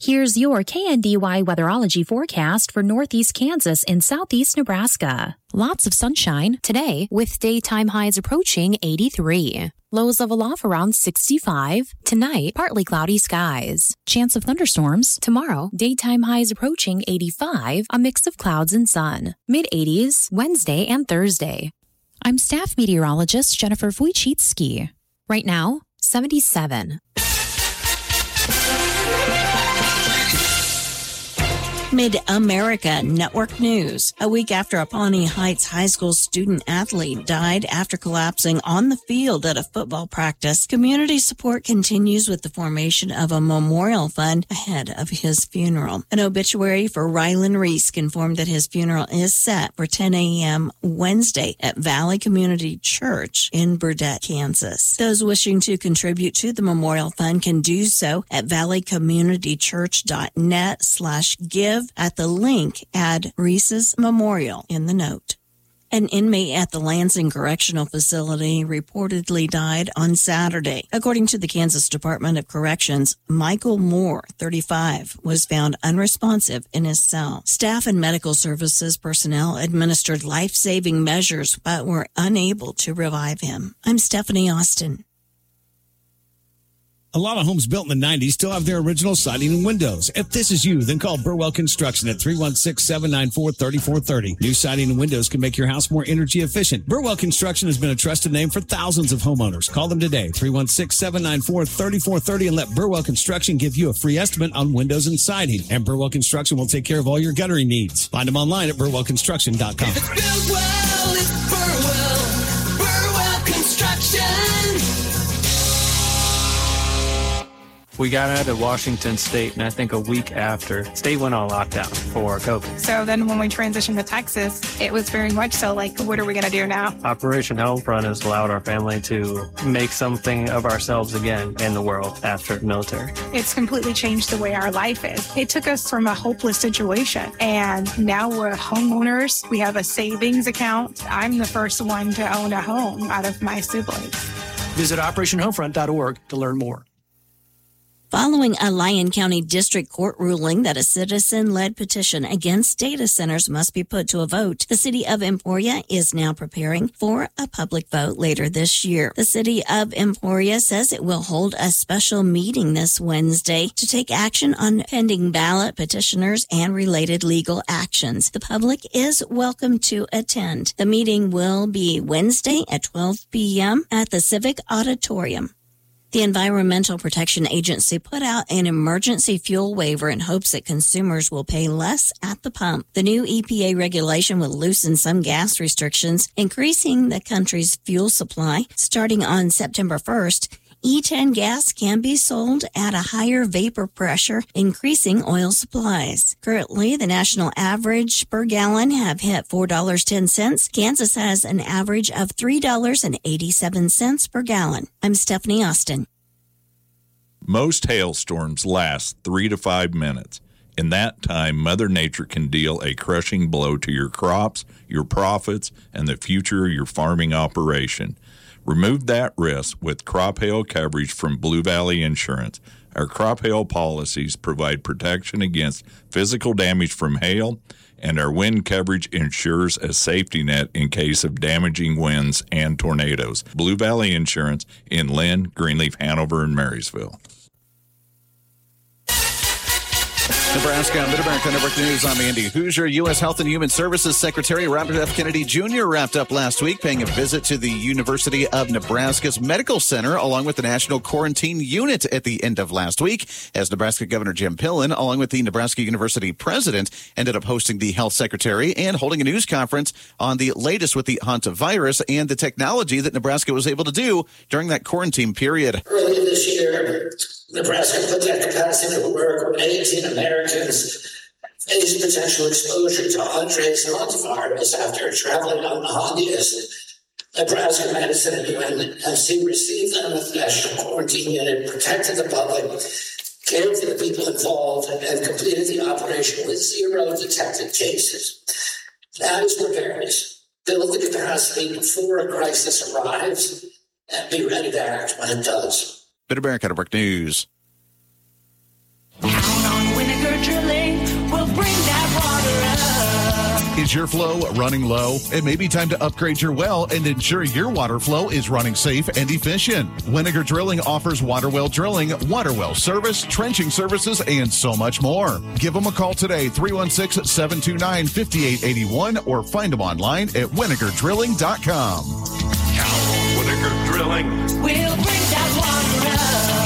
Here's your KNDY weatherology forecast for northeast Kansas and southeast Nebraska. Lots of sunshine today with daytime highs approaching 83. Lows level off around 65. Tonight, partly cloudy skies. Chance of thunderstorms tomorrow. Daytime highs approaching 85. A mix of clouds and sun. Mid-80s Wednesday and Thursday. I'm staff meteorologist Jennifer Wojcicki. Right now, 77. Mid-America Network News. A week after a Pawnee Heights High School student athlete died after collapsing on the field at a football practice, community support continues with the formation of a memorial fund ahead of his funeral. An obituary for Rylan Reese confirmed that his funeral is set for 10 a.m. Wednesday at Valley Community Church in Burdett, Kansas. Those wishing to contribute to the memorial fund can do so at valleycommunitychurch.net/give. At the link, add Reese's Memorial in the note. An inmate at the Lansing Correctional Facility reportedly died on Saturday. According to the Kansas Department of Corrections, Michael Moore, 35, was found unresponsive in his cell. Staff and medical services personnel administered life-saving measures but were unable to revive him. I'm Stephanie Austin. A lot of homes built in the 90s still have their original siding and windows. If this is you, then call Burwell Construction at 316-794-3430. New siding and windows can make your house more energy efficient. Burwell Construction has been a trusted name for thousands of homeowners. Call them today, 316-794-3430, and let Burwell Construction give you a free estimate on windows and siding. And Burwell Construction will take care of all your guttering needs. Find them online at burwellconstruction.com. If it's Burwell, it's Burwell. Burwell Construction. We got out of Washington State, and I think a week after, state went on lockdown for COVID. So then when we transitioned to Texas, it was very much so like, what are we going to do now? Operation Homefront has allowed our family to make something of ourselves again in the world after the military. It's completely changed the way our life is. It took us from a hopeless situation, and now we're homeowners. We have a savings account. I'm the first one to own a home out of my siblings. Visit OperationHomefront.org to learn more. Following a Lyon County District Court ruling that a citizen-led petition against data centers must be put to a vote, the City of Emporia is now preparing for a public vote later this year. The City of Emporia says it will hold a special meeting this Wednesday to take action on pending ballot petitioners and related legal actions. The public is welcome to attend. The meeting will be Wednesday at 12 p.m. at the Civic Auditorium. The Environmental Protection Agency put out an emergency fuel waiver in hopes that consumers will pay less at the pump. The new EPA regulation will loosen some gas restrictions, increasing the country's fuel supply. Starting on September 1st, E10 gas can be sold at a higher vapor pressure, increasing oil supplies. Currently, the national average per gallon have hit $4.10. Kansas has an average of $3.87 per gallon. I'm Stephanie Austin. Most hailstorms last 3 to 5 minutes. In that time, Mother Nature can deal a crushing blow to your crops, your profits, and the future of your farming operation. Remove that risk with crop hail coverage from Blue Valley Insurance. Our crop hail policies provide protection against physical damage from hail, and our wind coverage ensures a safety net in case of damaging winds and tornadoes. Blue Valley Insurance in Lynn, Greenleaf, Hanover, and Marysville. Nebraska Mid-America Network News. I'm Andy Hoosier. U.S. Health and Human Services Secretary Robert F. Kennedy Jr. wrapped up last week paying a visit to the University of Nebraska's Medical Center along with the National Quarantine Unit at the end of last week, as Nebraska Governor Jim Pillen, along with the Nebraska University president, ended up hosting the health secretary and holding a news conference on the latest with the hantavirus and the technology that Nebraska was able to do during that quarantine period. Earlier this year, Nebraska put that capacity to work when 18 Americans faced potential exposure to Andres hantavirus after traveling on the Honduras. Nebraska Medicine and UNFC received them with the National Quarantine Unit, protected the public, cared for the people involved, and completed the operation with 0 detected cases. That is preparedness. Build the capacity before a crisis arrives and be ready to act when it does. Mid-America Network News. Count on Is your flow running low? It may be time to upgrade your well and ensure your water flow is running safe and efficient. Winnegar Drilling offers water well drilling, water well service, trenching services, and so much more. Give them a call today, 316-729-5881, or find them online at winnegardrilling.com. Winnegar Drilling. We'll bring that water up.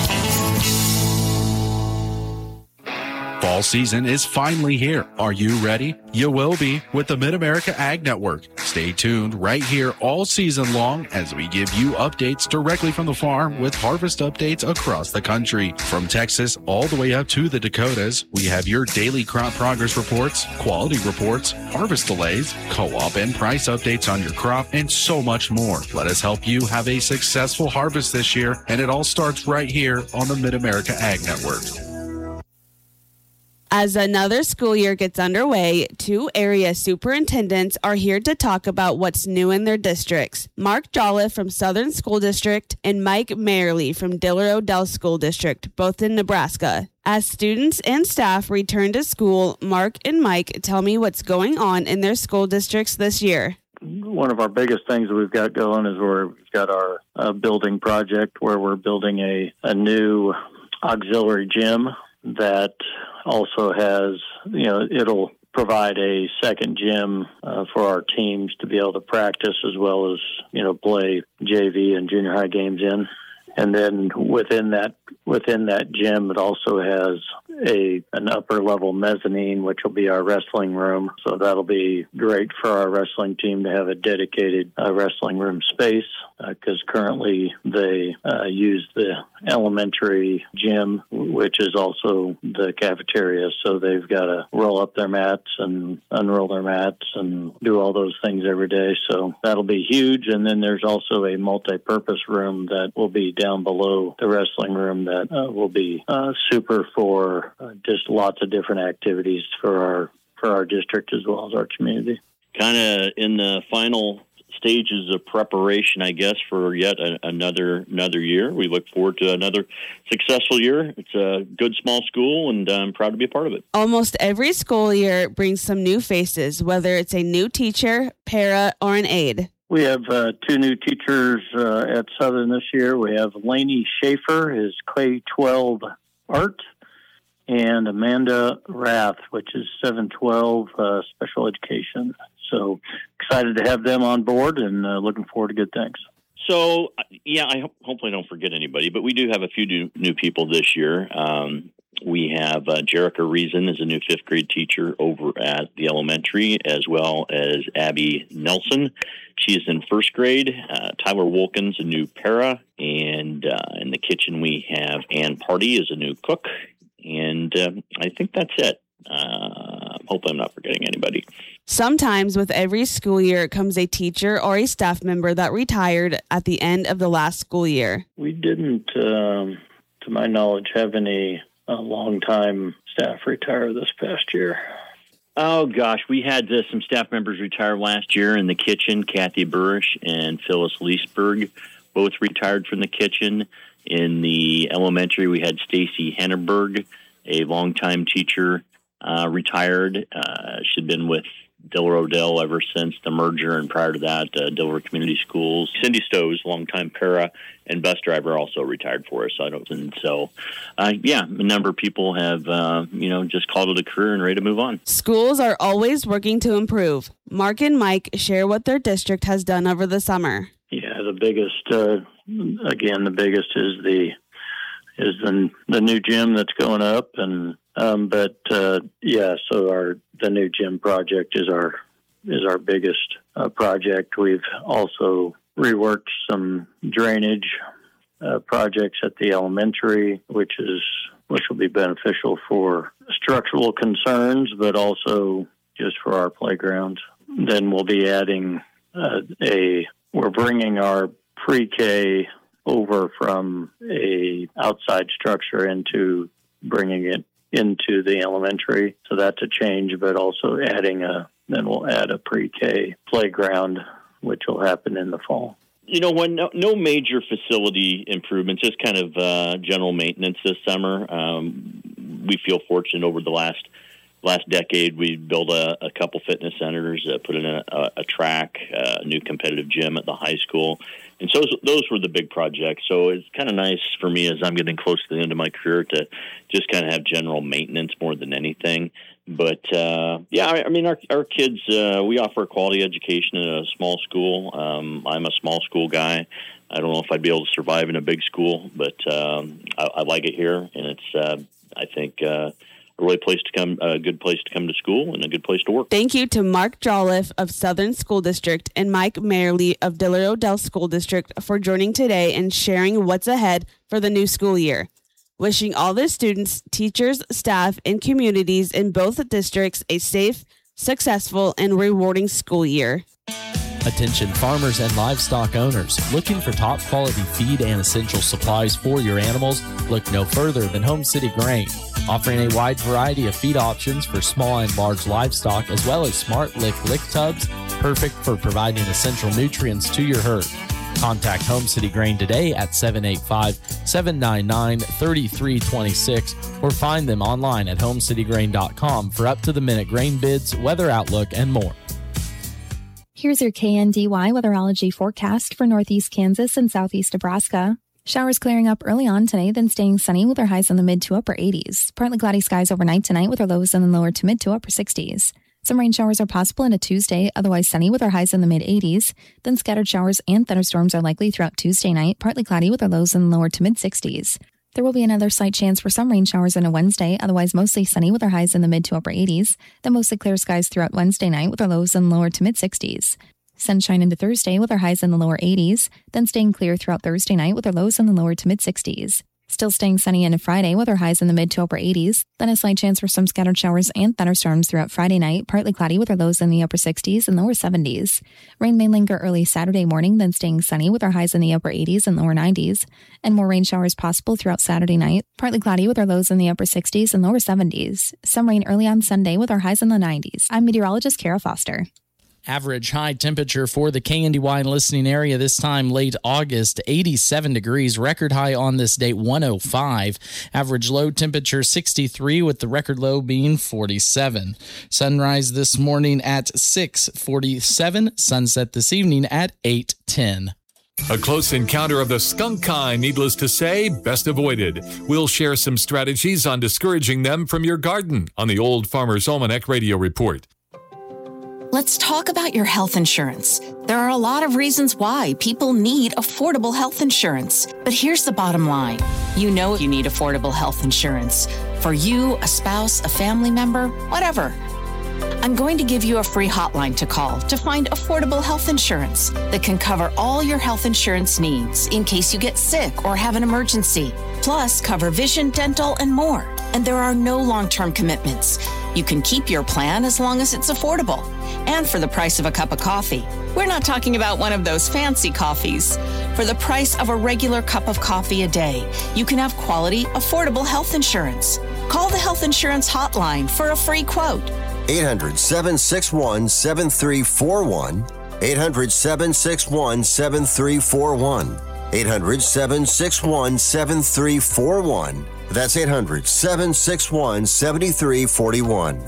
Fall season is finally here. Are you ready? You will be with the Mid-America Ag Network. Stay tuned right here all season long as we give you updates directly from the farm with harvest updates across the country. From Texas all the way up to the Dakotas, we have your daily crop progress reports, quality reports, harvest delays, co-op and price updates on your crop, and so much more. Let us help you have a successful harvest this year, and it all starts right here on the Mid-America Ag Network. As another school year gets underway, two area superintendents are here to talk about what's new in their districts. Mark Jolliffe from Southern School District and Mike Mayerly from Diller Odell School District, both in Nebraska. As students and staff return to school, Mark and Mike tell me what's going on in their school districts this year. One of our biggest things that we've got going is we've got our building project where we're building a new auxiliary gym that also has, it'll provide a second gym for our teams to be able to practice as well as, play JV and junior high games in. And then within that gym, it also has an upper level mezzanine, which will be our wrestling room. So that'll be great for our wrestling team to have a dedicated wrestling room space, because currently they use the elementary gym, which is also the cafeteria. So they've got to roll up their mats and unroll their mats and do all those things every day. So that'll be huge. And then there's also a multi-purpose room that will be down below the wrestling room that will be super for just lots of different activities for our district as well as our community. Kind of in the final stages of preparation, I guess, for yet another year. We look forward to another successful year. It's a good small school, and I'm proud to be a part of it. Almost every school year brings some new faces, whether it's a new teacher, para, or an aide. We have two new teachers at Southern this year. We have Lainey Schaefer, his K-12 art, and Amanda Rath, which is 712 special education. So excited to have them on board and looking forward to good things. So, I hopefully don't forget anybody, but we do have a few new people this year. We have Jerica Reason is a new fifth grade teacher over at the elementary, as well as Abby Nelson. She's in first grade. Tyler Wolkins, a new para. And in the kitchen, we have Ann Party as a new cook. And I think that's it. Hopefully I'm not forgetting anybody. Sometimes with every school year comes a teacher or a staff member that retired at the end of the last school year. We didn't, to my knowledge, have any long-time staff retire this past year. Oh, gosh. We had some staff members retire last year in the kitchen. Kathy Burish and Phyllis Leesberg both retired from the kitchen. In the elementary, we had Stacy Henneberg, a longtime teacher, retired. She'd been with Diller Odell ever since the merger, and prior to that, Diller Community Schools. Cindy Stowe's longtime para and bus driver also retired for us. A number of people have, just called it a career and ready to move on. Schools are always working to improve. Mark and Mike share what their district has done over the summer. Yeah, the biggest is the new gym that's going up, and the new gym project is our biggest project. We've also reworked some drainage projects at the elementary, which will be beneficial for structural concerns, but also just for our playgrounds. Then we'll be adding we're bringing our pre-K over from a outside structure into bringing it into the elementary. So that's a change, but also then we'll add a pre-K playground, which will happen in the fall. No major facility improvements, just kind of general maintenance this summer. We feel fortunate over the last last decade, we built a couple fitness centers, put in a track, a new competitive gym at the high school. And so those were the big projects. So it's kind of nice for me as I'm getting close to the end of my career to just kind of have general maintenance more than anything. But, I mean, our kids, we offer a quality education in a small school. I'm a small school guy. I don't know if I'd be able to survive in a big school, but I like it here. And it's, I think, a good place to come to school and a good place to work. Thank you to Mark Jolliffe of Southern School District and Mike Mayerly of Diller Odell School District for joining today and sharing what's ahead for the new school year. Wishing all the students, teachers, staff, and communities in both districts a safe, successful, and rewarding school year. Attention farmers and livestock owners looking for top quality feed and essential supplies for your animals. Look no further than Home City Grain, offering a wide variety of feed options for small and large livestock, as well as Smart Lick tubs, perfect for providing essential nutrients to your herd. Contact Home City Grain today at 785-799-3326 or find them online at homecitygrain.com for up-to-the-minute grain bids, weather outlook, and more. Here's your KNDY weatherology forecast for northeast Kansas and southeast Nebraska. Showers clearing up early on today, then staying sunny with our highs in the mid to upper 80s. Partly cloudy skies overnight tonight with our lows in the lower to mid to upper 60s. Some rain showers are possible into Tuesday, otherwise sunny with our highs in the mid 80s. Then scattered showers and thunderstorms are likely throughout Tuesday night, partly cloudy with our lows in the lower to mid 60s. There will be another slight chance for some rain showers into Wednesday, otherwise mostly sunny with our highs in the mid to upper 80s. Then mostly clear skies throughout Wednesday night with our lows in the lower to mid 60s. Sunshine into Thursday with our highs in the lower 80s, then staying clear throughout Thursday night with our lows in the lower to mid 60s. Still staying sunny into Friday with our highs in the mid to upper 80s, then a slight chance for some scattered showers and thunderstorms throughout Friday night, partly cloudy with our lows in the upper 60s and lower 70s. Rain may linger early Saturday morning, then staying sunny with our highs in the upper 80s and lower 90s, and more rain showers possible throughout Saturday night, partly cloudy with our lows in the upper 60s and lower 70s. Some rain early on Sunday with our highs in the 90s. I'm meteorologist Kara Foster. Average high temperature for the KNDY listening area this time late August, 87 degrees. Record high on this date, 105. Average low temperature, 63, with the record low being 47. Sunrise this morning at 6:47. Sunset this evening at 8:10. A close encounter of the skunk kind, needless to say, best avoided. We'll share some strategies on discouraging them from your garden on the Old Farmer's Almanac Radio Report. Let's talk about your health insurance. There are a lot of reasons why people need affordable health insurance. But here's the bottom line. You know you need affordable health insurance. For you, a spouse, a family member, whatever. I'm going to give you a free hotline to call to find affordable health insurance that can cover all your health insurance needs in case you get sick or have an emergency. Plus, cover vision, dental, and more. And there are no long-term commitments. You can keep your plan as long as it's affordable. And for the price of a cup of coffee. We're not talking about one of those fancy coffees. For the price of a regular cup of coffee a day, you can have quality, affordable health insurance. Call the Health Insurance Hotline for a free quote. 800-761-7341. 800-761-7341. 800-761-7341. That's 800-761-7341.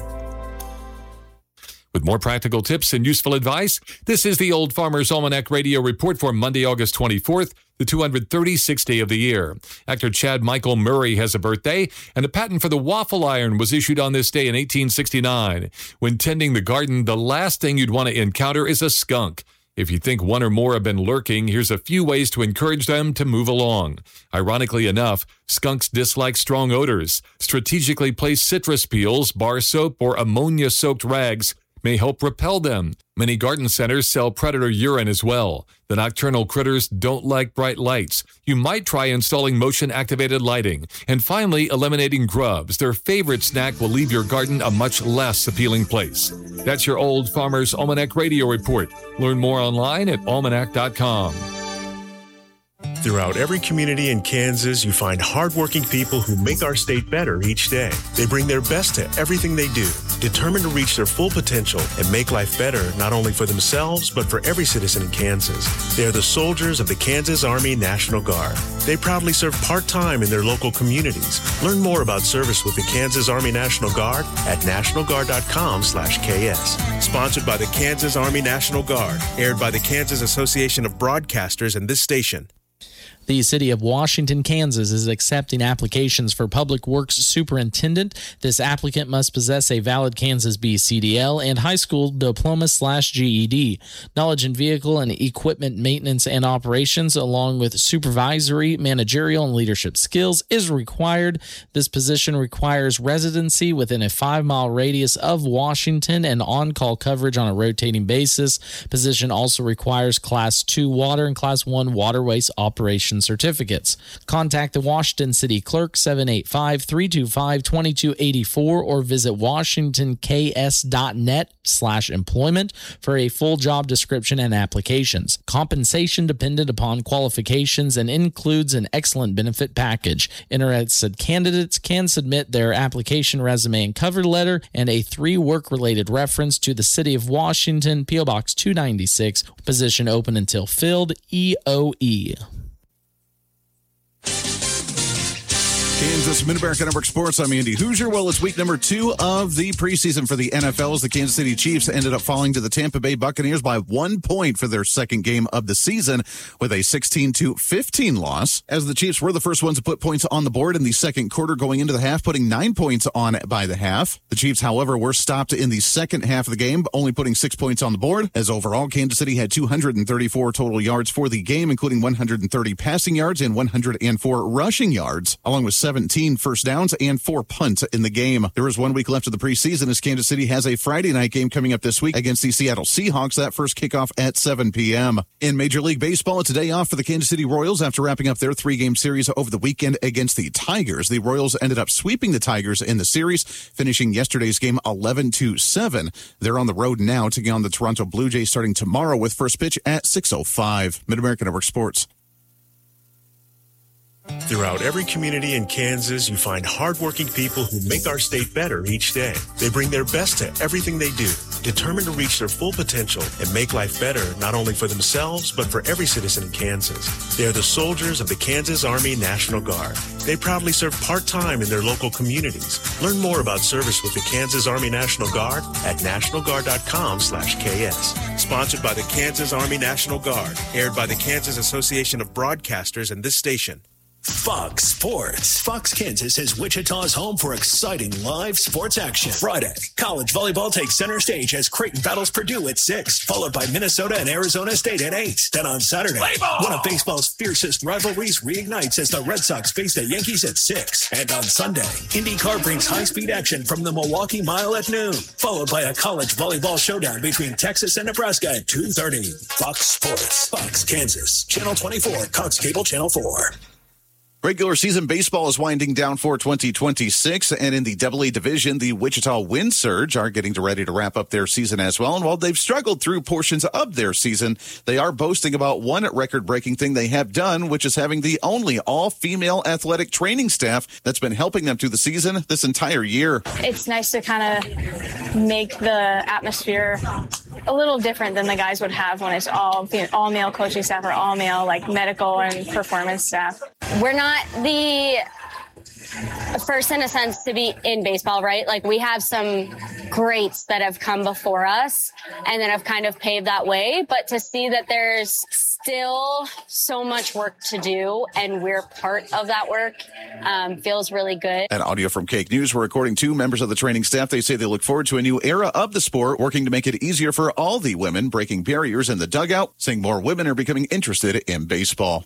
With more practical tips and useful advice, this is the Old Farmer's Almanac Radio Report for Monday, August 24th, the 236th day of the year. Actor Chad Michael Murray has a birthday, and a patent for the waffle iron was issued on this day in 1869. When tending the garden, the last thing you'd want to encounter is a skunk. If you think one or more have been lurking, here's a few ways to encourage them to move along. Ironically enough, skunks dislike strong odors. Strategically placed citrus peels, bar soap, or ammonia-soaked rags may help repel them. Many garden centers sell predator urine as well. The nocturnal critters don't like bright lights. You might try installing motion-activated lighting. And finally, eliminating grubs. Their favorite snack will leave your garden a much less appealing place. That's your Old Farmer's Almanac Radio Report. Learn more online at almanac.com. Throughout every community in Kansas, you find hardworking people who make our state better each day. They bring their best to everything they do. determined to reach their full potential and make life better not only for themselves, but for every citizen in Kansas. They are the soldiers of the Kansas Army National Guard. They proudly serve part-time in their local communities. Learn more about service with the Kansas Army National Guard at nationalguard.com/KS. Sponsored by the Kansas Army National Guard. Aired by the Kansas Association of Broadcasters and this station. The city of Washington, Kansas is accepting applications for Public Works Superintendent. This applicant must possess a valid Kansas BCDL and high school diploma/GED. Knowledge in vehicle and equipment maintenance and operations, along with supervisory, managerial, and leadership skills is required. This position requires residency within a 5-mile radius of Washington and on-call coverage on a rotating basis. Position also requires Class 2 water and Class 1 waterways operations certificates. Contact the Washington City Clerk 785-325-2284 or visit washingtonks.net/employment for a full job description and applications. Compensation dependent upon qualifications and includes an excellent benefit package. Interested candidates can submit their application, resume, and cover letter and a 3 work-related reference to the City of Washington, P.O. Box 296. Position open until filled. EOE. Kansas Mid-America Network Sports. I'm Andy Hoosier. Well, it's week number 2 of the preseason for the NFL as the Kansas City Chiefs ended up falling to the Tampa Bay Buccaneers by 1 point for their second game of the season with a 16-15 loss, as the Chiefs were the first ones to put points on the board in the second quarter going into the half, putting 9 points on by the half. The Chiefs, however, were stopped in the second half of the game, only putting 6 points on the board, as overall Kansas City had 234 total yards for the game, including 130 passing yards and 104 rushing yards, along with 17 first downs and 4 punts in the game. There is 1 week left of the preseason as Kansas City has a Friday night game coming up this week against the Seattle Seahawks. That first kickoff at 7 p.m. In Major League Baseball, it's a day off for the Kansas City Royals after wrapping up their 3-game series over the weekend against the Tigers. The Royals ended up sweeping the Tigers in the series, finishing yesterday's game 11-7. They're on the road now, taking on the Toronto Blue Jays starting tomorrow with first pitch at 6:05. Mid-America Network Sports. Throughout every community in Kansas, you find hardworking people who make our state better each day. They bring their best to everything they do, determined to reach their full potential and make life better not only for themselves, but for every citizen in Kansas. They are the soldiers of the Kansas Army National Guard. They proudly serve part-time in their local communities. Learn more about service with the Kansas Army National Guard at nationalguard.com/KS. Sponsored by the Kansas Army National Guard, aired by the Kansas Association of Broadcasters and this station. Fox Sports. Fox Kansas is Wichita's home for exciting live sports action. Friday, college volleyball takes center stage as Creighton battles Purdue at 6, followed by Minnesota and Arizona State at 8. Then on Saturday, one of baseball's fiercest rivalries reignites as the Red Sox face the Yankees at 6. And on Sunday, IndyCar brings high-speed action from the Milwaukee Mile at noon, followed by a college volleyball showdown between Texas and Nebraska at 2:30. Fox Sports. Fox Kansas. Channel 24, Cox Cable Channel 4. Regular season baseball is winding down for 2026, and in the AA division, the Wichita Wind Surge are getting ready to wrap up their season as well. And while they've struggled through portions of their season, they are boasting about one record-breaking thing they have done, which is having the only all-female athletic training staff that's been helping them through the season this entire year. It's nice to kind of make the atmosphere a little different than the guys would have when it's all male coaching staff or all male like medical and performance staff. We're not the first in a sense to be in baseball, right? Like we have some greats that have come before us and that have kind of paved that way, but to see that there's still so much work to do and we're part of that work feels really good. And audio from Cake News, where according to members of the training staff, they say they look forward to a new era of the sport, working to make it easier for all the women, breaking barriers in the dugout, saying more women are becoming interested in baseball.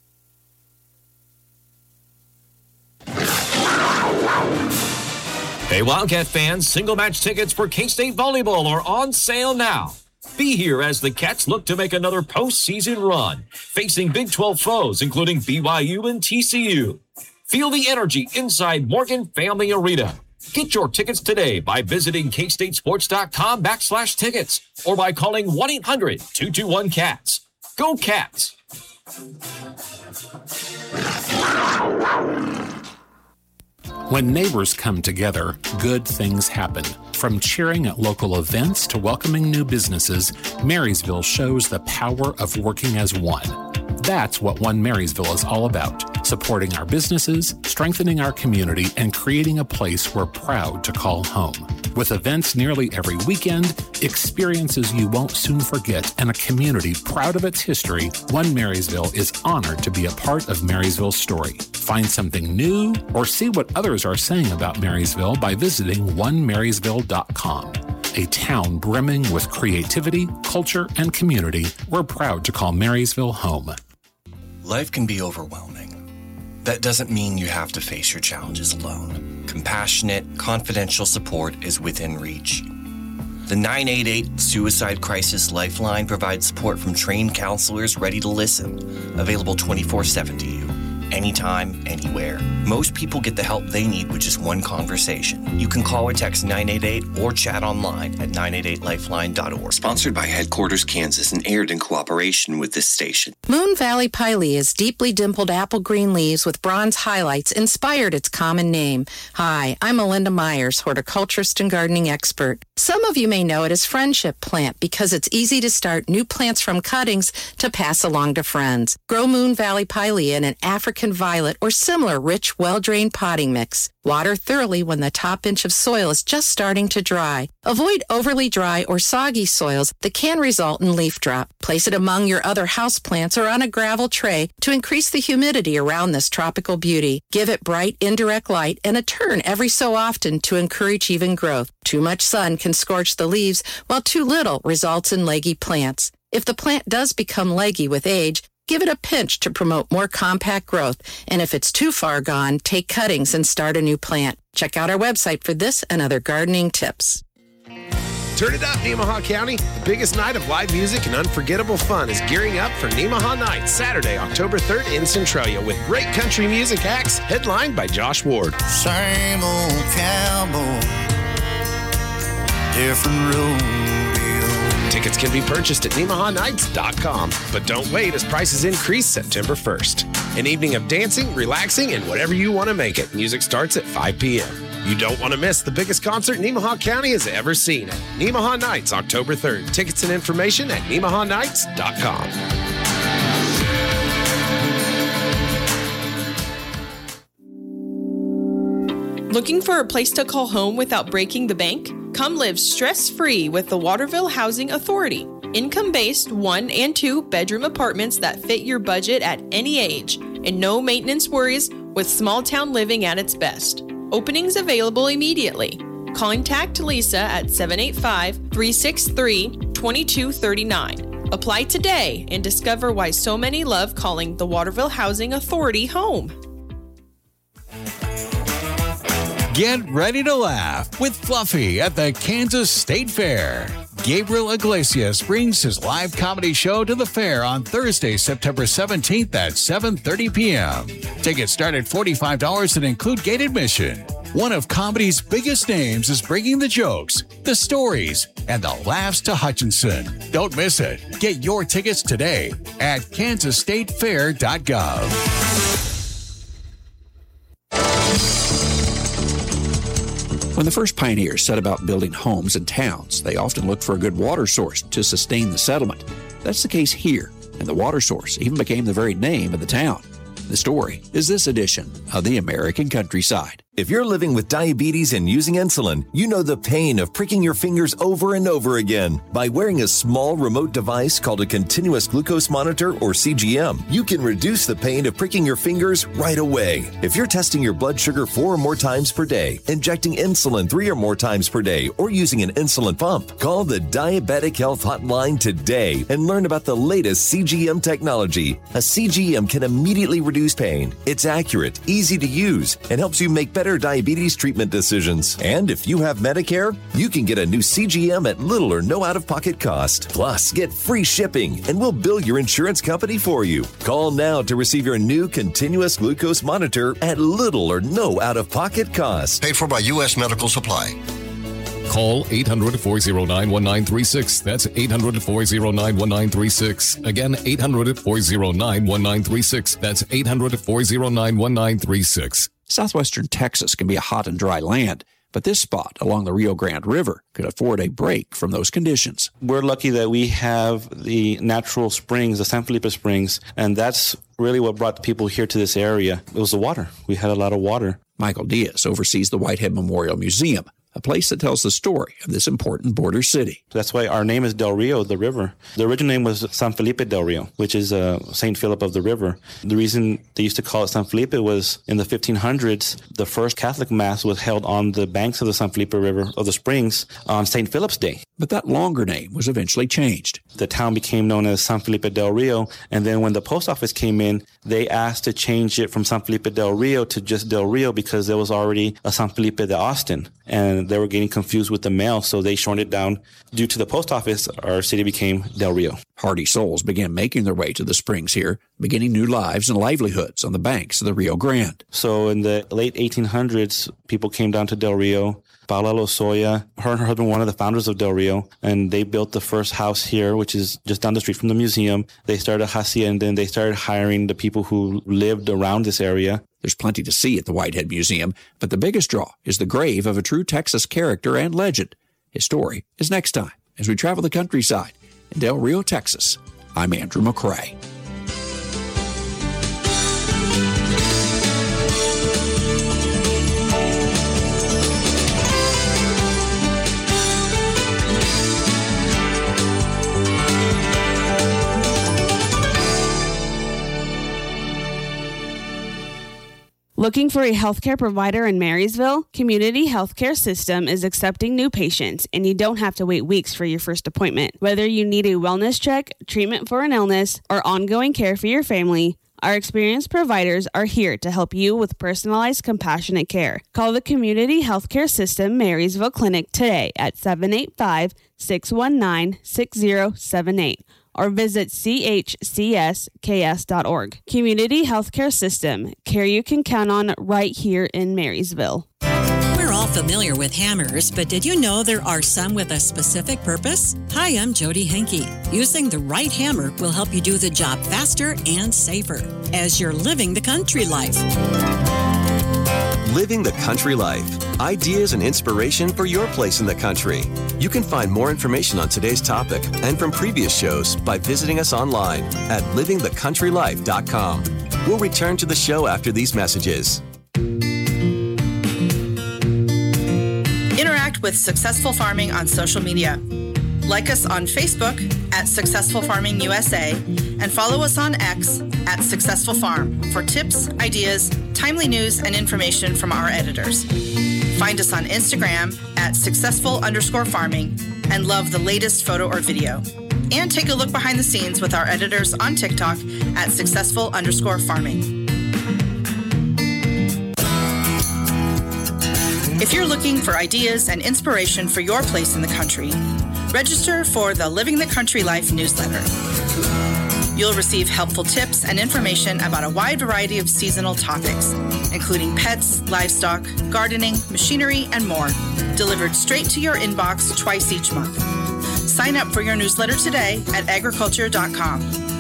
Hey, Wildcat fans, single match tickets for K-State Volleyball are on sale now. Be here as the Cats look to make another postseason run, facing Big 12 foes, including BYU and TCU. Feel the energy inside Morgan Family Arena. Get your tickets today by visiting kstatesports.com/tickets or by calling 1-800-221-CATS. Go Cats! When neighbors come together, good things happen. From cheering at local events to welcoming new businesses, Marysville shows the power of working as one. That's what One Marysville is all about, supporting our businesses, strengthening our community, and creating a place we're proud to call home. With events nearly every weekend, experiences you won't soon forget, and a community proud of its history, One Marysville is honored to be a part of Marysville's story. Find something new or see what others are saying about Marysville by visiting onemarysville.com. A town brimming with creativity, culture, and community, we're proud to call Marysville home. Life can be overwhelming. That doesn't mean you have to face your challenges alone. Compassionate, confidential support is within reach. The 988 Suicide Crisis Lifeline provides support from trained counselors ready to listen, available 24/7 to you, anytime, anywhere. Most people get the help they need with just one conversation. You can call or text 988 or chat online at 988lifeline.org. Sponsored by Headquarters Kansas and aired in cooperation with this station. Moon Valley Pilea deeply dimpled apple green leaves with bronze highlights inspired its common name. Hi, I'm Melinda Myers, horticulturist and gardening expert. Some of you may know it as Friendship Plant because it's easy to start new plants from cuttings to pass along to friends. Grow Moon Valley Pilea in an African violet or similar rich, well-drained potting mix. Water thoroughly when the top inch of soil is just starting to dry. Avoid overly dry or soggy soils that can result in leaf drop. Place it among your other houseplants or on a gravel tray to increase the humidity around this tropical beauty. Give it bright, indirect light and a turn every so often to encourage even growth. Too much sun can scorch the leaves, while too little results in leggy plants. If the plant does become leggy with age, give it a pinch to promote more compact growth. And if it's too far gone, take cuttings and start a new plant. Check out our website for this and other gardening tips. Turn it up, Nemaha County. The biggest night of live music and unforgettable fun is gearing up for Nemaha Nights, Saturday, October 3rd in Centralia, with great country music acts headlined by Josh Ward. Same old cowboy, different road. Tickets can be purchased at NemahaNights.com. But don't wait as prices increase September 1st. An evening of dancing, relaxing, and whatever you want to make it. Music starts at 5 p.m. You don't want to miss the biggest concert Nemaha County has ever seen at Nemaha Nights, October 3rd. Tickets and information at NemahaNights.com. Looking for a place to call home without breaking the bank? Come live stress-free with the Waterville Housing Authority. Income-based 1 and 2 bedroom apartments that fit your budget at any age, and no maintenance worries with small town living at its best. Openings available immediately. Contact Lisa at 785-363-2239. Apply today and discover why so many love calling the Waterville Housing Authority home. Get ready to laugh with Fluffy at the Kansas State Fair. Gabriel Iglesias brings his live comedy show to the fair on Thursday, September 17th at 7:30 p.m. Tickets start at $45 and include gate admission. One of comedy's biggest names is bringing the jokes, the stories, and the laughs to Hutchinson. Don't miss it. Get your tickets today at kansasstatefair.gov. When the first pioneers set about building homes and towns, they often looked for a good water source to sustain the settlement. That's the case here, and the water source even became the very name of the town. The story is this edition of the American Countryside. If you're living with diabetes and using insulin, you know the pain of pricking your fingers over and over again. By wearing a small remote device called a continuous glucose monitor, or CGM, you can reduce the pain of pricking your fingers right away. If you're testing your blood sugar 4 or more times per day, injecting insulin 3 or more times per day, or using an insulin pump, call the Diabetic Health Hotline today and learn about the latest CGM technology. A CGM can immediately reduce pain. It's accurate, easy to use, and helps you make better diabetes treatment decisions. And if you have Medicare, you can get a new CGM at little or no out-of-pocket cost. Plus, get free shipping, and we'll bill your insurance company for you. Call now to receive your new continuous glucose monitor at little or no out-of-pocket cost. Paid for by U.S. Medical Supply. Call 800-409-1936. That's 800-409-1936. Again, 800-409-1936. That's 800-409-1936. Southwestern Texas can be a hot and dry land, but this spot along the Rio Grande River could afford a break from those conditions. We're lucky that we have the natural springs, the San Felipe Springs, and that's really what brought people here to this area. It was the water. We had a lot of water. Michael Diaz oversees the Whitehead Memorial Museum, a place that tells the story of this important border city. That's why our name is Del Rio, the river. The original name was San Felipe del Rio, which is St. Philip of the River. The reason they used to call it San Felipe was in the 1500s, the first Catholic Mass was held on the banks of the San Felipe River, of the springs, on St. Philip's Day. But that longer name was eventually changed. The town became known as San Felipe del Rio, and then when the post office came in, they asked to change it from San Felipe del Rio to just Del Rio because there was already a San Felipe de Austin, and they were getting confused with the mail, so they shortened it down. Due to the post office, our city became Del Rio. Hardy souls began making their way to the springs here, beginning new lives and livelihoods on the banks of the Rio Grande. So in the late 1800s, people came down to Del Rio. Paula Lozoya, her and her husband, one of the founders of Del Rio, and they built the first house here, which is just down the street from the museum. They started a hacienda, and they started hiring the people who lived around this area. There's plenty to see at the Whitehead Museum, but the biggest draw is the grave of a true Texas character and legend. His story is next time as we travel the countryside in Del Rio, Texas. I'm Andrew McCrae. Looking for a healthcare provider in Marysville? Community Healthcare System is accepting new patients, and you don't have to wait weeks for your first appointment. Whether you need a wellness check, treatment for an illness, or ongoing care for your family, our experienced providers are here to help you with personalized, compassionate care. Call the Community Healthcare System Marysville Clinic today at 785-619-6078. or visit chcsks.org. Community Healthcare System, care you can count on right here in Marysville. We're all familiar with hammers, but did you know there are some with a specific purpose? Hi, I'm Jody Henke. Using the right hammer will help you do the job faster and safer as you're living the country life. Living the country life. Ideas and inspiration for your place in the country. You can find more information on today's topic and from previous shows by visiting us online at livingthecountrylife.com. We'll return to the show after these messages. Interact with Successful Farming on social media. Like us on Facebook at Successful Farming USA and follow us on X at Successful Farm for tips, ideas, timely news, and information from our editors. Find us on Instagram at successful_farming and love the latest photo or video. And take a look behind the scenes with our editors on TikTok at successful_farming. If you're looking for ideas and inspiration for your place in the country, register for the Living the Country Life newsletter. You'll receive helpful tips and information about a wide variety of seasonal topics, including pets, livestock, gardening, machinery, and more, delivered straight to your inbox twice each month. Sign up for your newsletter today at agriculture.com.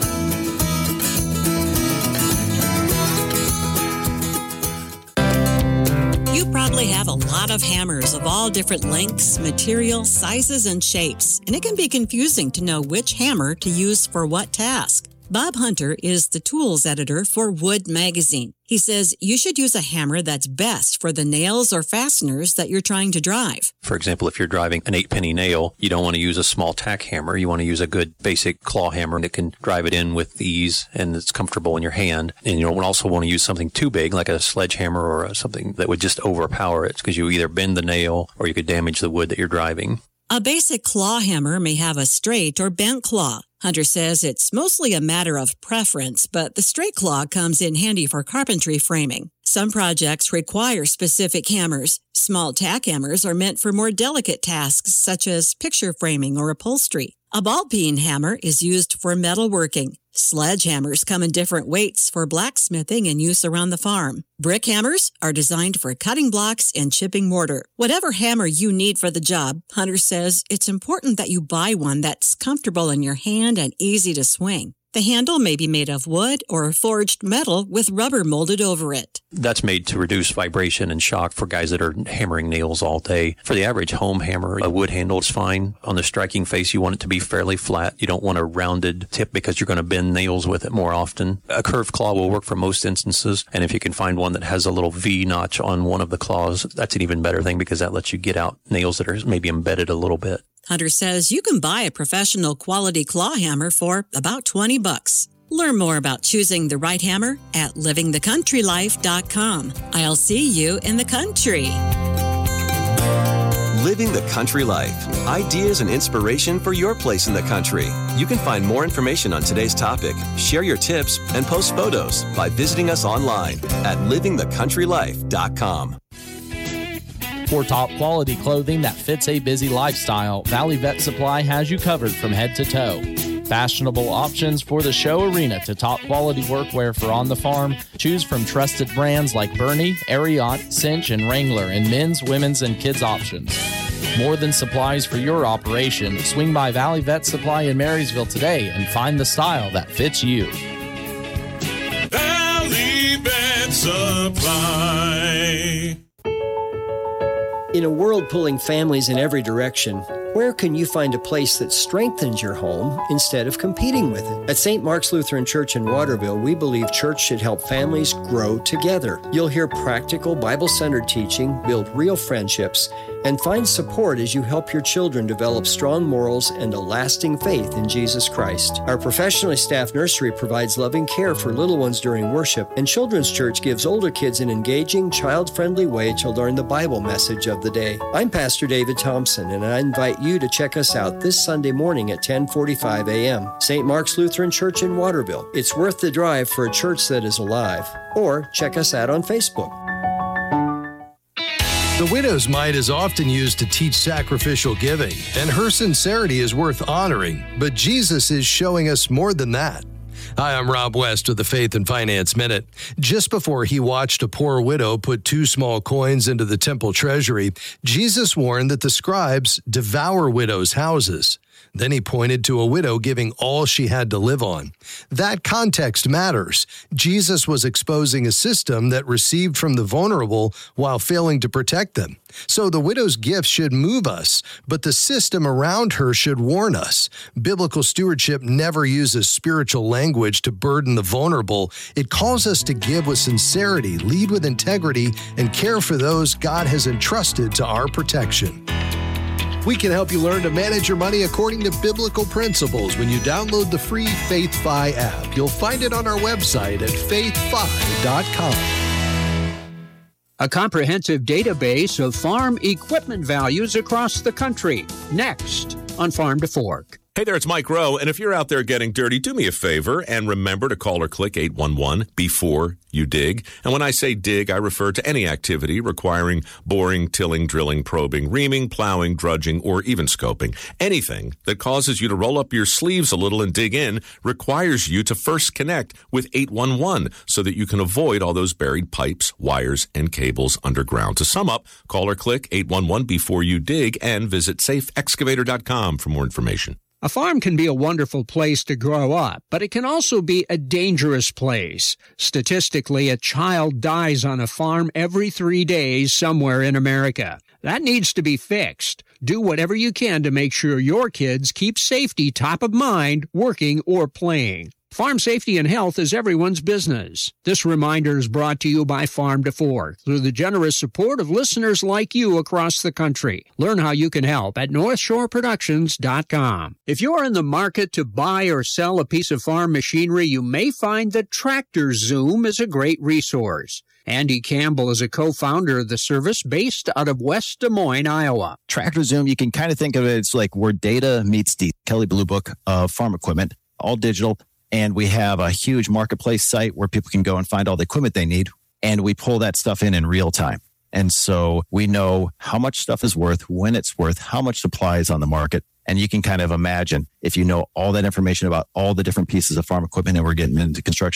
You probably have a lot of hammers of all different lengths, materials, sizes, and shapes, and it can be confusing to know which hammer to use for what task. Bob Hunter is the tools editor for Wood Magazine. He says you should use a hammer that's best for the nails or fasteners that you're trying to drive. For example, if you're driving an 8-penny nail, you don't want to use a small tack hammer. You want to use a good basic claw hammer that can drive it in with ease and it's comfortable in your hand. And you don't also want to use something too big like a sledgehammer or something that would just overpower it because you either bend the nail or you could damage the wood that you're driving. A basic claw hammer may have a straight or bent claw. Hunter says it's mostly a matter of preference, but the straight claw comes in handy for carpentry framing. Some projects require specific hammers. Small tack hammers are meant for more delicate tasks such as picture framing or upholstery. A ball-peen hammer is used for metalworking. Sledgehammers come in different weights for blacksmithing and use around the farm. Brick hammers are designed for cutting blocks and chipping mortar. Whatever hammer you need for the job, Hunter says it's important that you buy one that's comfortable in your hand and easy to swing. The handle may be made of wood or forged metal with rubber molded over it. That's made to reduce vibration and shock for guys that are hammering nails all day. For the average home hammer, a wood handle is fine. On the striking face, you want it to be fairly flat. You don't want a rounded tip because you're going to bend nails with it more often. A curved claw will work for most instances, and if you can find one that has a little V notch on one of the claws, that's an even better thing because that lets you get out nails that are maybe embedded a little bit. Hunter says you can buy a professional quality claw hammer for about $20. Learn more about choosing the right hammer at livingthecountrylife.com. I'll see you in the country. Living the Country Life. Ideas and inspiration for your place in the country. You can find more information on today's topic, share your tips, and post photos by visiting us online at livingthecountrylife.com. For top quality clothing that fits a busy lifestyle, Valley Vet Supply has you covered from head to toe. Fashionable options for the show arena to top quality workwear for on the farm. Choose from trusted brands like Bernie, Ariat, Cinch, and Wrangler in men's, women's, and kids options. More than supplies for your operation, swing by Valley Vet Supply in Marysville today and find the style that fits you. Valley Vet Supply. In a world pulling families in every direction, where can you find a place that strengthens your home instead of competing with it? At St. Mark's Lutheran Church in Waterville, we believe church should help families grow together. You'll hear practical, Bible-centered teaching, build real friendships, and find support as you help your children develop strong morals and a lasting faith in Jesus Christ. Our professionally staffed nursery provides loving care for little ones during worship, and Children's Church gives older kids an engaging, child-friendly way to learn the Bible message of the day. I'm Pastor David Thompson, and I invite you to check us out this Sunday morning at 10:45 a.m. St. Mark's Lutheran Church in Waterville. It's worth the drive for a church that is alive. Or check us out on Facebook. The widow's mite is often used to teach sacrificial giving, and her sincerity is worth honoring, but Jesus is showing us more than that. Hi, I'm Rob West with the Faith and Finance Minute. Just before he watched a poor widow put 2 small coins into the temple treasury, Jesus warned that the scribes devour widows' houses. Then he pointed to a widow giving all she had to live on. That context matters. Jesus was exposing a system that received from the vulnerable while failing to protect them. So the widow's gift should move us, but the system around her should warn us. Biblical stewardship never uses spiritual language to burden the vulnerable. It calls us to give with sincerity, lead with integrity, and care for those God has entrusted to our protection. We can help you learn to manage your money according to biblical principles when you download the free FaithFi app. You'll find it on our website at faithfi.com. A comprehensive database of farm equipment values across the country. Next on Farm to Fork. Hey there, it's Mike Rowe, and if you're out there getting dirty, do me a favor and remember to call or click 811 before you dig. And when I say dig, I refer to any activity requiring boring, tilling, drilling, probing, reaming, plowing, drudging, or even scoping. Anything that causes you to roll up your sleeves a little and dig in requires you to first connect with 811 so that you can avoid all those buried pipes, wires, and cables underground. To sum up, call or click 811 before you dig and visit safeexcavator.com for more information. A farm can be a wonderful place to grow up, but it can also be a dangerous place. Statistically, a child dies on a farm every 3 days somewhere in America. That needs to be fixed. Do whatever you can to make sure your kids keep safety top of mind, working or playing. Farm safety and health is everyone's business. This reminder is brought to you by Farm to Fork through the generous support of listeners like you across the country. Learn how you can help at NorthshoreProductions.com. If you're in the market to buy or sell a piece of farm machinery, you may find that Tractor Zoom is a great resource. Andy Campbell is a co-founder of the service based out of West Des Moines, Iowa. Tractor Zoom, you can kind of think of it as like where data meets the Kelley Blue Book of farm equipment, all digital. And we have a huge marketplace site where people can go and find all the equipment they need. And we pull that stuff in real time. And so we know how much stuff is worth, when it's worth, how much supply is on the market. And you can kind of imagine if you know all that information about all the different pieces of farm equipment that we're getting into construction too,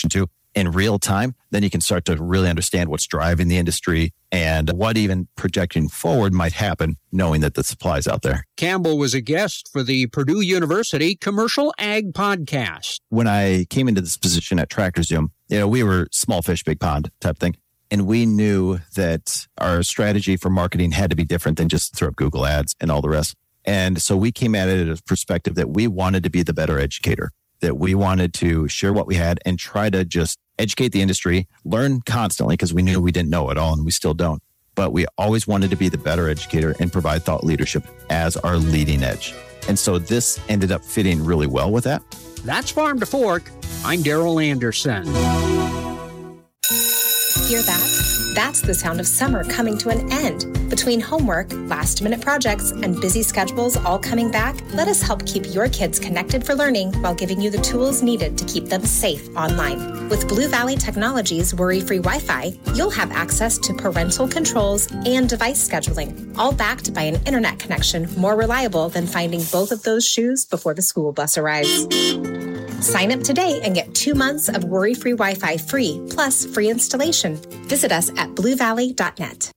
in real time, then you can start to really understand what's driving the industry and what even projecting forward might happen, knowing that the supply is out there. Campbell was a guest for the Purdue University Commercial Ag Podcast. When I came into this position at Tractor Zoom, we were small fish, big pond type thing. And we knew that our strategy for marketing had to be different than just throw up Google ads and all the rest. And so we came at it at a perspective that we wanted to be the better educator, that we wanted to share what we had and try to just educate the industry, learn constantly because we knew we didn't know it all and we still don't. But we always wanted to be the better educator and provide thought leadership as our leading edge. And so this ended up fitting really well with that. That's Farm to Fork. I'm Daryl Anderson. Hear that? That's the sound of summer coming to an end. Between homework, last-minute projects, and busy schedules all coming back, let us help keep your kids connected for learning while giving you the tools needed to keep them safe online. With Blue Valley Technologies Worry-Free Wi-Fi, you'll have access to parental controls and device scheduling, all backed by an internet connection more reliable than finding both of those shoes before the school bus arrives. Sign up today and get 2 months of worry-free Wi-Fi free, plus free installation. Visit us at bluevalley.net.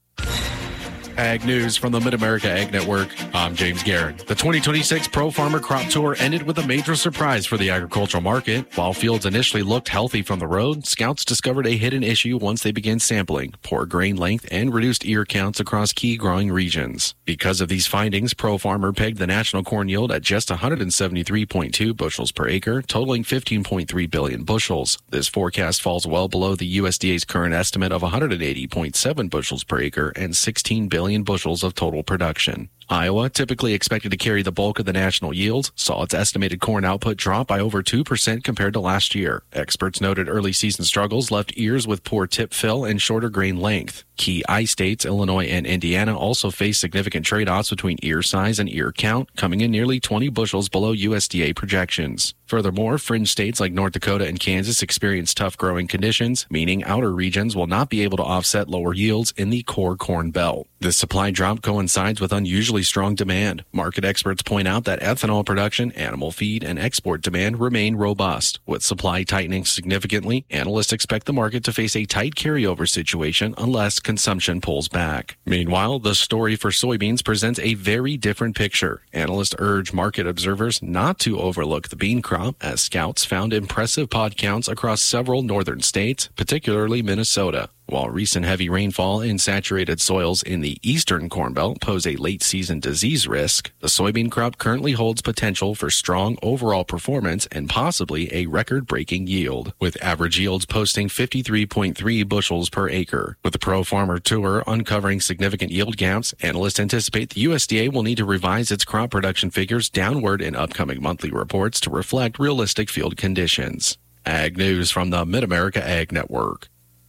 Ag News from the Mid-America Ag Network. I'm James Garrett. The 2026 Pro Farmer Crop Tour ended with a major surprise for the agricultural market. While fields initially looked healthy from the road, scouts discovered a hidden issue once they began sampling: poor grain length and reduced ear counts across key growing regions. Because of these findings, Pro Farmer pegged the national corn yield at just 173.2 bushels per acre, totaling 15.3 billion bushels. This forecast falls well below the USDA's current estimate of 180.7 bushels per acre and 16 billion bushels of total production. Iowa, typically expected to carry the bulk of the national yield, saw its estimated corn output drop by over 2% compared to last year. Experts noted early season struggles left ears with poor tip fill and shorter grain length. Key I states, Illinois and Indiana, also face significant trade-offs between ear size and ear count, coming in nearly 20 bushels below USDA projections. Furthermore, fringe states like North Dakota and Kansas experience tough growing conditions, meaning outer regions will not be able to offset lower yields in the core corn belt. This supply drop coincides with unusually strong demand. Market experts point out that ethanol production, animal feed, and export demand remain robust. With supply tightening significantly, analysts expect the market to face a tight carryover situation unless consumption pulls back. Meanwhile, the story for soybeans presents a very different picture. Analysts urge market observers not to overlook the bean crop, as scouts found impressive pod counts across several northern states, particularly Minnesota. While recent heavy rainfall in saturated soils in the eastern Corn Belt pose a late-season disease risk, the soybean crop currently holds potential for strong overall performance and possibly a record-breaking yield, with average yields posting 53.3 bushels per acre. With the Pro Farmer Tour uncovering significant yield gaps, analysts anticipate the USDA will need to revise its crop production figures downward in upcoming monthly reports to reflect realistic field conditions. Ag News from the Mid-America Ag Network.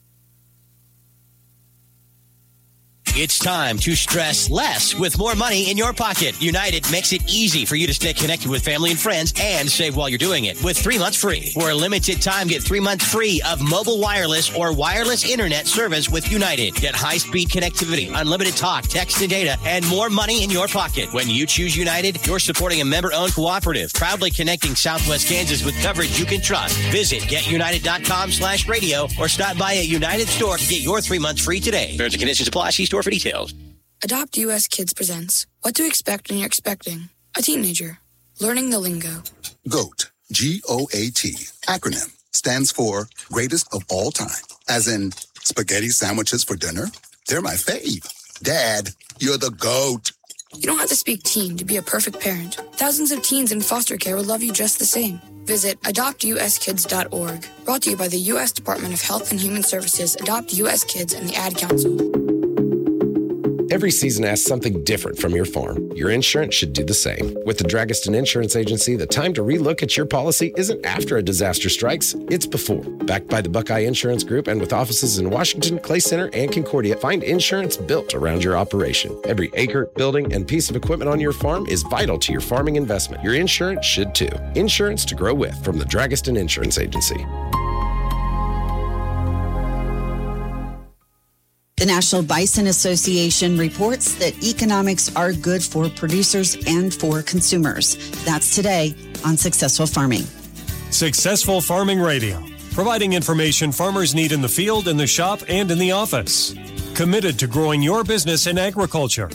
It's time to stress less with more money in your pocket. United makes it easy for you to stay connected with family and friends and save while you're doing it with 3 months free. For a limited time, get 3 months free of mobile wireless or wireless internet service with United. Get high-speed connectivity, unlimited talk, text, and data, and more money in your pocket. When you choose United, you're supporting a member-owned cooperative, proudly connecting Southwest Kansas with coverage you can trust. Visit getunited.com/radio or stop by a United store to get your 3 months free today. Terms and conditions apply. See store for details. Adopt US Kids presents What to Expect When You're Expecting a Teenager. Learning the lingo. GOAT, G-O-A-T, acronym, stands for Greatest of All Time. As in, spaghetti sandwiches for dinner? They're my fave. Dad, you're the GOAT. You don't have to speak teen to be a perfect parent. Thousands of teens in foster care will love you just the same. Visit adoptuskids.org. Brought to you by the U.S. Department of Health and Human Services, Adopt U.S. Kids, and the Ad Council. Every season asks something different from your farm. Your insurance should do the same. With the Dragiston Insurance Agency, the time to relook at your policy isn't after a disaster strikes, it's before. Backed by the Buckeye Insurance Group and with offices in Washington, Clay Center, and Concordia, find insurance built around your operation. Every acre, building, and piece of equipment on your farm is vital to your farming investment. Your insurance should too. Insurance to grow with from the Dragiston Insurance Agency. The National Bison Association reports that economics are good for producers and for consumers. That's today on Successful Farming. Successful Farming Radio. providing information farmers need in the field, in the shop, and in the office. Committed to growing your business in agriculture.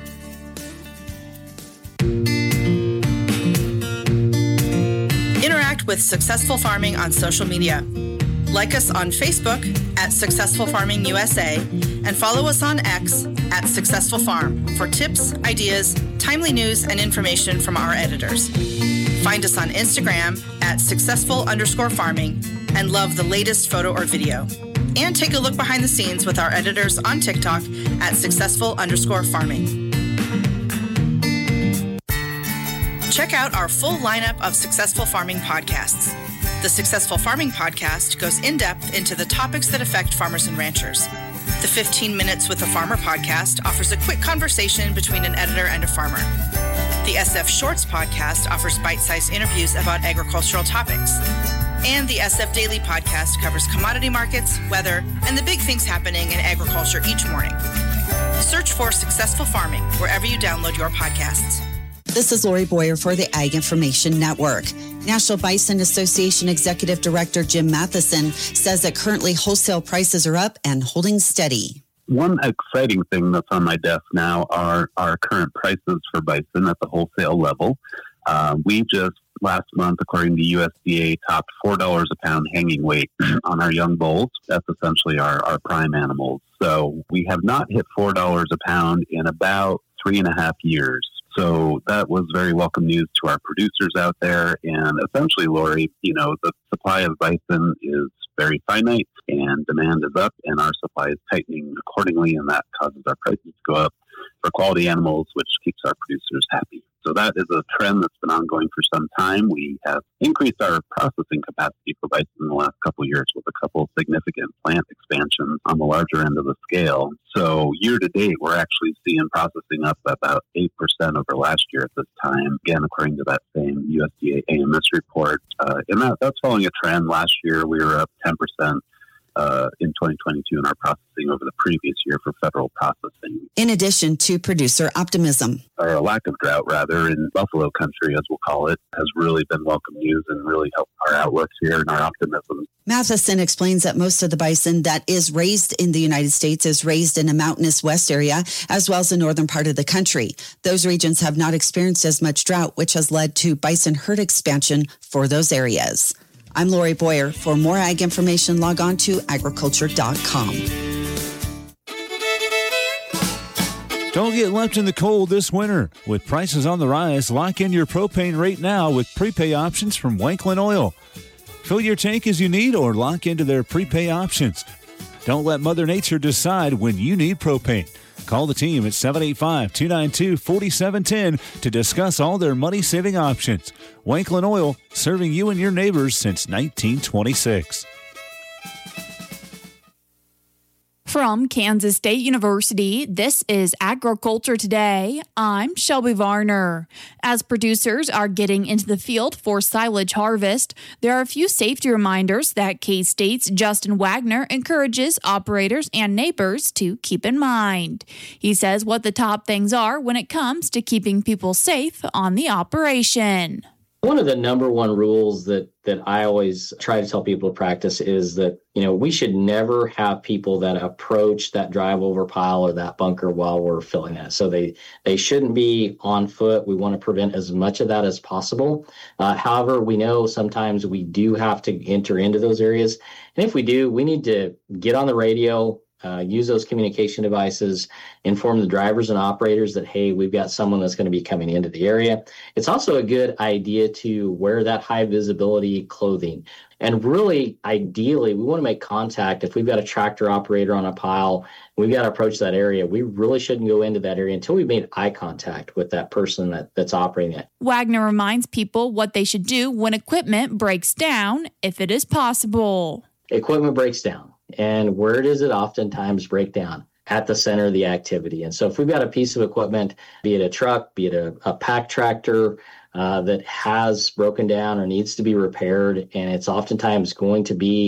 Interact with Successful Farming on social media. Like us on Facebook at Successful Farming USA and follow us on X at Successful Farm for tips, ideas, timely news, and information from our editors. Find us on Instagram at successful_farming and love the latest photo or video. And take a look behind the scenes with our editors on TikTok at successful_farming. Check out our full lineup of Successful Farming podcasts. The Successful Farming podcast goes in-depth into the topics that affect farmers and ranchers. The 15 Minutes with a Farmer podcast offers a quick conversation between an editor and a farmer. The SF Shorts podcast offers bite-sized interviews about agricultural topics. And the SF Daily podcast covers commodity markets, weather, and the big things happening in agriculture each morning. Search for Successful Farming wherever you download your podcasts. This is Lori Boyer for the Ag Information Network. National Bison Association Executive Director Jim Matheson says that currently wholesale prices are up and holding steady. One exciting thing that's on my desk now are our current prices for bison at the wholesale level. We just last month, according to USDA, topped $4 a pound hanging weight on our young bulls. That's essentially our prime animals. So we have not hit $4 a pound in about 3.5 years. So that was very welcome news to our producers out there. And essentially, Lori, the supply of bison is very finite and demand is up and our supply is tightening accordingly. And that causes our prices to go up for quality animals, which keeps our producers happy. So that is a trend that's been ongoing for some time. We have increased our processing capacity for bison in the last couple of years with a couple of significant plant expansions on the larger end of the scale. So year to date, we're actually seeing processing up about 8% over last year at this time, again, according to that same USDA AMS report. And that's following a trend. Last year, we were up 10% in 2022 in our processing over the previous year for federal processing. In addition to producer optimism. Or lack of drought, rather, in buffalo country, as we'll call it, has really been welcome news and really helped our outlooks here and our optimism. Matheson explains that most of the bison that is raised in the United States is raised in a mountainous west area, as well as the northern part of the country. Those regions have not experienced as much drought, which has led to bison herd expansion for those areas. I'm Lori Boyer. For more ag information, log on to agriculture.com. Don't get left in the cold this winter. With prices on the rise, lock in your propane rate now with prepay options from Wanklin Oil. Fill your tank as you need or lock into their prepay options. Don't let Mother Nature decide when you need propane. Call the team at 785-292-4710 to discuss all their money-saving options. Wanklin Oil, serving you and your neighbors since 1926. From Kansas State University, this is Agriculture Today. I'm Shelby Varner. As producers are getting into the field for silage harvest, there are a few safety reminders that K-State's Justin Wagner encourages operators and neighbors to keep in mind. He says what the top things are when it comes to keeping people safe on the operation. One of the number one rules that I always try to tell people to practice is that, we should never have people that approach that drive over pile or that bunker while we're filling that. So they shouldn't be on foot. We want to prevent as much of that as possible. However, we know sometimes we do have to enter into those areas. And if we do, we need to get on the radio, use those communication devices, inform the drivers and operators that, hey, we've got someone that's going to be coming into the area. It's also a good idea to wear that high visibility clothing. And really, ideally, we want to make contact. If we've got a tractor operator on a pile, we've got to approach that area. We really shouldn't go into that area until we've made eye contact with that person that's operating it. Wagner reminds people what they should do when equipment breaks down, if it is possible. Equipment breaks down. And where does it oftentimes break down? At the center of the activity. And so if we've got a piece of equipment, be it a truck, be it a pack tractor that has broken down or needs to be repaired, and it's oftentimes going to be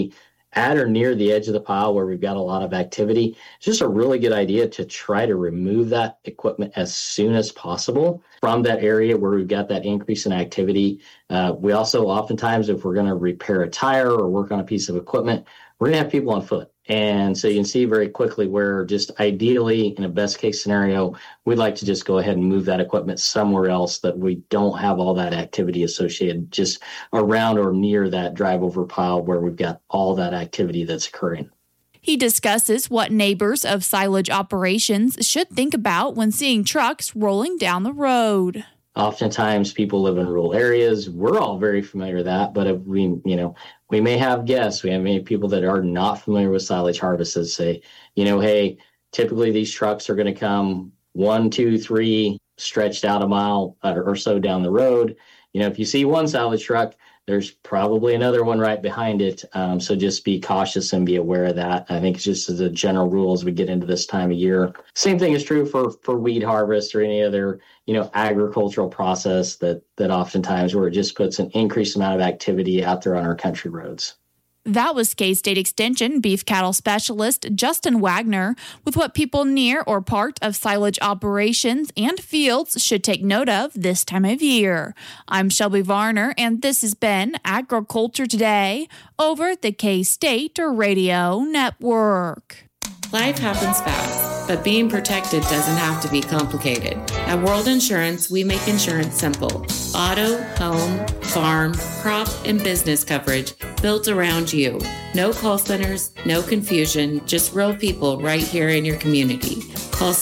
at or near the edge of the pile where we've got a lot of activity, it's just a really good idea to try to remove that equipment as soon as possible from that area where we've got that increase in activity. We also oftentimes, if we're going to repair a tire or work on a piece of equipment, we're going to have people on foot. And so you can see very quickly where just ideally, in a best case scenario, we'd like to just go ahead and move that equipment somewhere else that we don't have all that activity associated just around or near that drive over pile where we've got all that activity that's occurring. He discusses what neighbors of silage operations should think about when seeing trucks rolling down the road. Oftentimes people live in rural areas. We're all very familiar with that, but if we may have guests, we have many people that are not familiar with silage harvest that say, hey, typically these trucks are going to come 1, 2, 3 stretched out a mile or so down the road. If you see one silage truck, there's probably another one right behind it. So just be cautious and be aware of that. I think it's just as a general rule as we get into this time of year. Same thing is true for weed harvest or any other, agricultural process that oftentimes where it just puts an increased amount of activity out there on our country roads. That was K-State Extension beef cattle specialist Justin Wagner with what people near or part of silage operations and fields should take note of this time of year. I'm Shelby Varner, and this has been Agriculture Today over the K-State Radio Network. Life happens fast, but being protected doesn't have to be complicated. At World Insurance, we make insurance simple. Auto, home, farm, crop, and business coverage built around you. No call centers, no confusion, just real people right here in your community. Call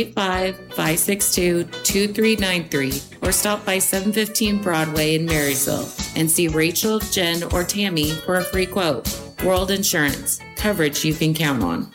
785-562-2393 or stop by 715 Broadway in Marysville and see Rachel, Jen, or Tammy for a free quote. World Insurance, coverage you can count on.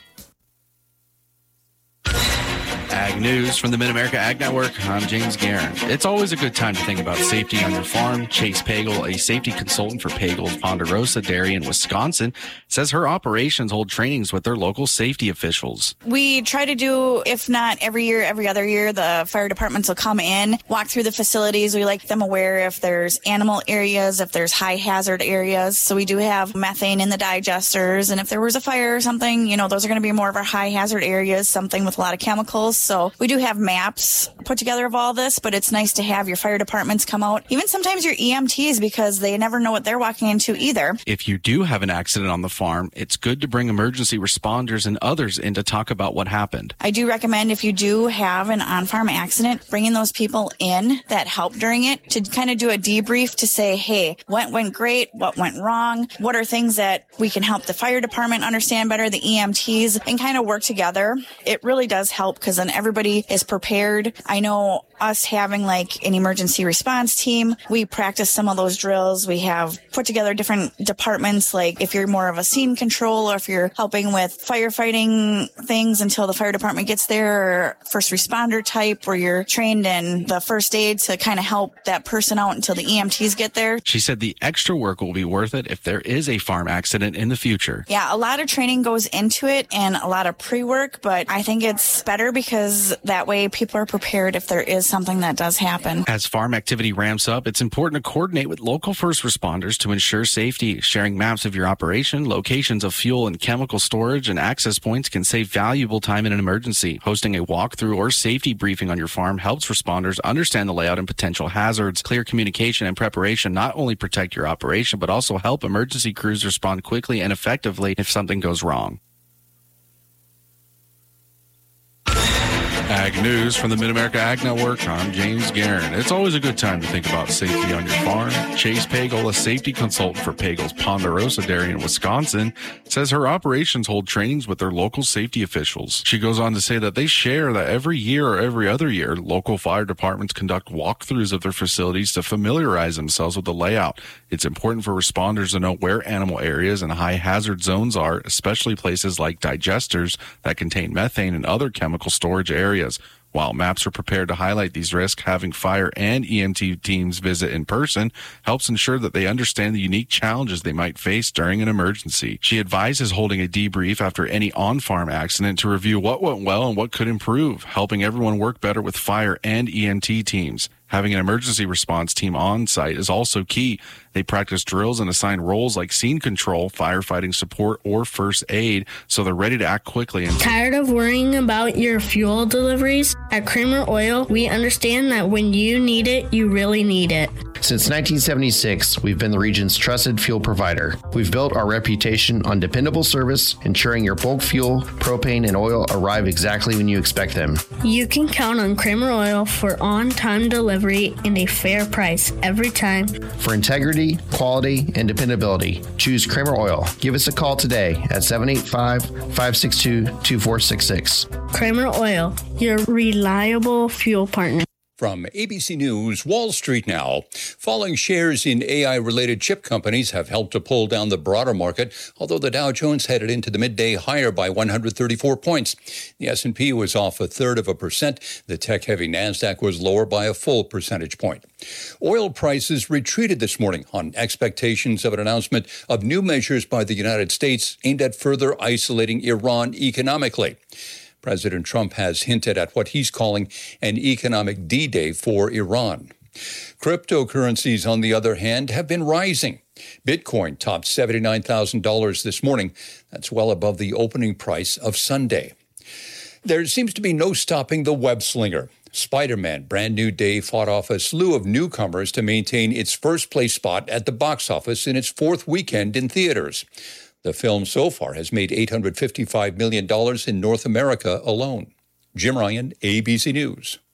Ag News from the Mid-America Ag Network. I'm James Guerin. It's always a good time to think about safety on your farm. Chase Pagel, a safety consultant for Pagel's Ponderosa Dairy in Wisconsin, says her operations hold trainings with their local safety officials. We try to do, if not every year, every other year, the fire departments will come in, walk through the facilities. We like them aware if there's animal areas, if there's high hazard areas. So we do have methane in the digesters. And if there was a fire or something, those are going to be more of our high hazard areas, something with a lot of chemicals. So we do have maps put together of all this, but it's nice to have your fire departments come out, even sometimes your EMTs, because they never know what they're walking into either. If you do have an accident on the farm, it's good to bring emergency responders and others in to talk about what happened. I do recommend if you do have an on-farm accident, bringing those people in that helped during it to kind of do a debrief to say, hey, what went great? What went wrong? What are things that we can help the fire department understand better, the EMTs, and kind of work together. It really does help because then everybody is prepared. I know us having like an emergency response team, we practice some of those drills. We have put together different departments, like if you're more of a scene control or if you're helping with firefighting things until the fire department gets there, or first responder type where you're trained in the first aid to kind of help that person out until the EMTs get there. She said the extra work will be worth it if there is a farm accident in the future. Yeah, a lot of training goes into it and a lot of pre-work, but I think it's better because that way people are prepared if there is something that does happen. As farm activity ramps up, it's important to coordinate with local first responders to ensure safety. Sharing maps of your operation, locations of fuel and chemical storage, and access points can save valuable time in an emergency. Hosting a walkthrough or safety briefing on your farm helps responders understand the layout and potential hazards. Clear communication and preparation not only protect your operation, but also help emergency crews respond quickly and effectively if something goes wrong. Ag News from the Mid-America Ag Network. I'm James Guerin. It's always a good time to think about safety on your farm. Chase Pagel, a safety consultant for Pagel's Ponderosa Dairy in Wisconsin, says her operations hold trainings with their local safety officials. She goes on to say that they share that every year or every other year, local fire departments conduct walkthroughs of their facilities to familiarize themselves with the layout. It's important for responders to know where animal areas and high hazard zones are, especially places like digesters that contain methane and other chemical storage areas. While maps are prepared to highlight these risks, having fire and EMT teams visit in person helps ensure that they understand the unique challenges they might face during an emergency. She advises holding a debrief after any on-farm accident to review what went well and what could improve, helping everyone work better with fire and EMT teams. Having an emergency response team on site is also key. They practice drills and assign roles like scene control, firefighting support, or first aid, so they're ready to act quickly. Tired of worrying about your fuel deliveries? At Kramer Oil, we understand that when you need it, you really need it. Since 1976, we've been the region's trusted fuel provider. We've built our reputation on dependable service, ensuring your bulk fuel, propane, and oil arrive exactly when you expect them. You can count on Kramer Oil for on-time delivery and a fair price every time. For integrity, quality, and dependability, choose Kramer Oil. Give us a call today at 785-562-2466. Kramer Oil, your reliable fuel partner. From ABC News, Wall Street now. Falling shares in AI-related chip companies have helped to pull down the broader market, although the Dow Jones headed into the midday higher by 134 points. The S&P was off 0.33%. The tech-heavy NASDAQ was lower by a full percentage point. Oil prices retreated this morning on expectations of an announcement of new measures by the United States aimed at further isolating Iran economically. President Trump has hinted at what he's calling an economic D-Day for Iran. Cryptocurrencies, on the other hand, have been rising. Bitcoin topped $79,000 this morning. That's well above the opening price of Sunday. There seems to be no stopping the web slinger. Spider-Man Brand New Day fought off a slew of newcomers to maintain its first place spot at the box office in its fourth weekend in theaters. The film so far has made $855 million in North America alone. Jim Ryan, ABC News.